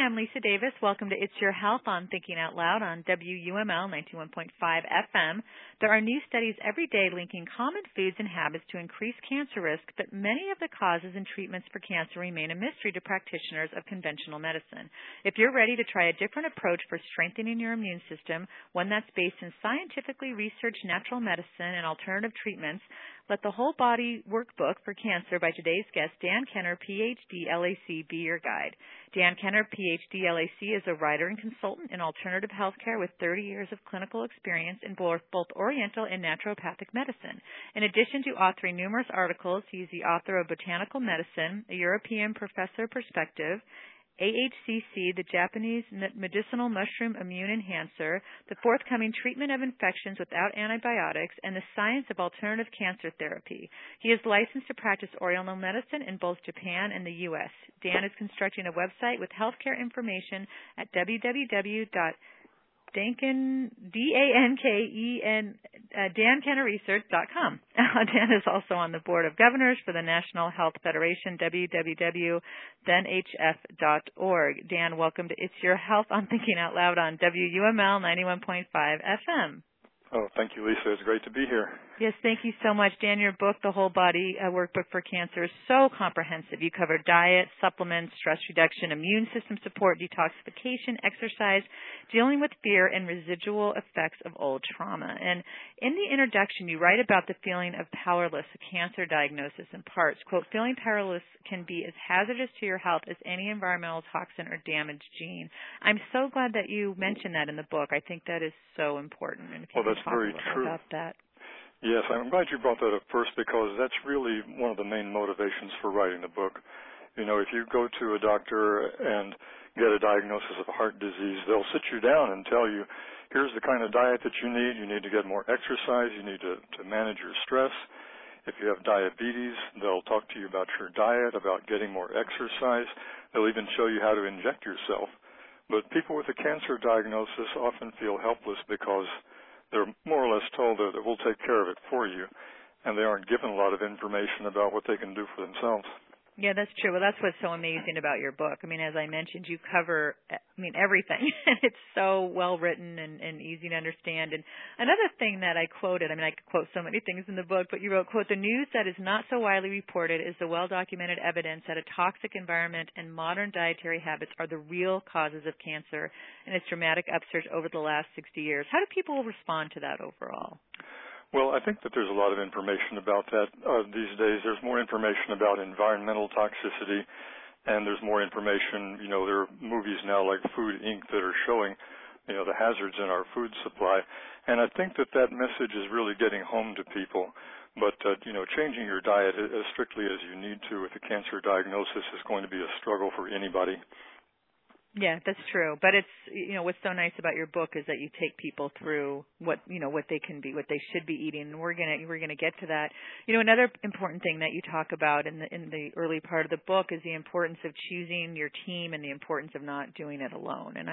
I'm Lisa Davis. Welcome to It's Your Health on Thinking Out Loud on WUML 91.5 FM. There are new studies every day linking common foods and habits to increase cancer risk, but many of the causes and treatments for cancer remain a mystery to practitioners of conventional medicine. If you're ready to try a different approach for strengthening your immune system, one that's based in scientifically researched natural medicine and alternative treatments, let the Whole Body Workbook for Cancer by today's guest, Dan Kenner, Ph.D., LAC, be your guide. Dan Kenner, Ph.D., LAC, is a writer and consultant in alternative healthcare with 30 years of clinical experience in both Oriental and naturopathic medicine. In addition to authoring numerous articles, he is the author of Botanical Medicine, a European Professor Perspective, AHCC, the Japanese Medicinal Mushroom Immune Enhancer, the forthcoming treatment of infections without antibiotics, and the science of alternative cancer therapy. He is licensed to practice Oriental medicine in both Japan and the U.S. Dan is constructing a website with healthcare information at dankennerresearch.com. Dan is also on the board of governors for the National Health Federation, www.thenhf.org. Dan, welcome to It's Your Health on Thinking Out Loud on WUML 91.5 FM. Oh, thank you, Lisa. It's great to be here. Yes, thank you so much. Dan, your book, The Whole Body Workbook for Cancer, is so comprehensive. You cover diet, supplements, stress reduction, immune system support, detoxification, exercise, dealing with fear, and residual effects of old trauma. And in the introduction, you write about the feeling of powerless, a cancer diagnosis in parts. Quote, feeling powerless can be as hazardous to your health as any environmental toxin or damaged gene. I'm so glad that you mentioned that in the book. I think that is so important. And if you well, that's very true. About that. Yes, I'm glad you brought that up first because that's really one of the main motivations for writing the book. You know, if you go to a doctor and get a diagnosis of heart disease, they'll sit you down and tell you, here's the kind of diet that you need to get more exercise, you need to manage your stress. If you have diabetes, they'll talk to you about your diet, about getting more exercise. They'll even show you how to inject yourself. But people with a cancer diagnosis often feel helpless because they're more or less told that we'll take care of it for you, and they aren't given a lot of information about what they can do for themselves. Yeah, that's true. Well, that's what's so amazing about your book. I mean, as I mentioned, you cover, everything. It's so well written and easy to understand. And another thing that I quoted, I could quote so many things in the book, but you wrote, quote, the news that is not so widely reported is the well-documented evidence that a toxic environment and modern dietary habits are the real causes of cancer and its dramatic upsurge over the last 60 years. How do people respond to that overall? Well, I think that there's a lot of information about that these days. There's more information about environmental toxicity, and there's more information, there are movies now like Food, Inc. that are showing, the hazards in our food supply. And I think that message is really getting home to people. But, changing your diet as strictly as you need to with a cancer diagnosis is going to be a struggle for anybody. Yeah, that's true. But it's, what's so nice about your book is that you take people through what they can be, what they should be eating. And we're going to get to that. Another important thing that you talk about in the early part of the book is the importance of choosing your team and the importance of not doing it alone. And